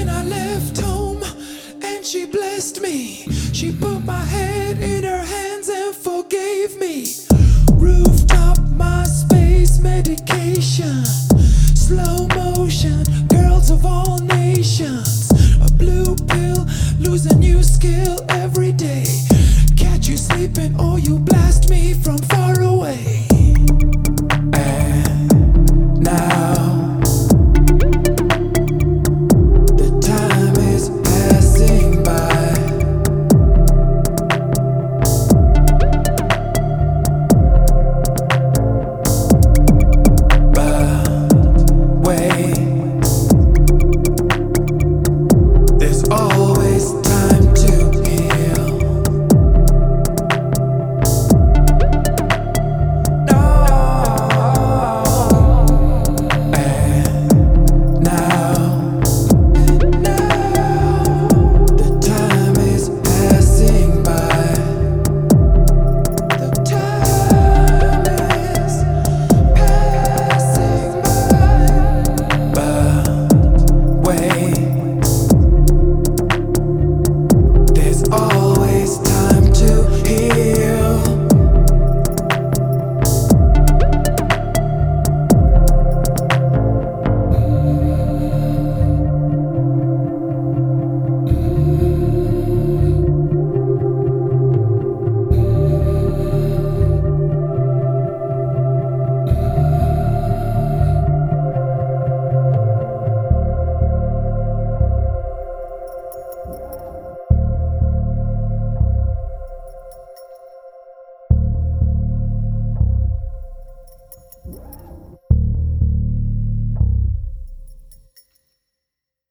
Then I left home and she blessed me. She put my head in her hands and forgave me. Rooftop, my space, medication, slow motion, girls of all nations. A blue pill, lose a new skill every day. Catch you sleeping or you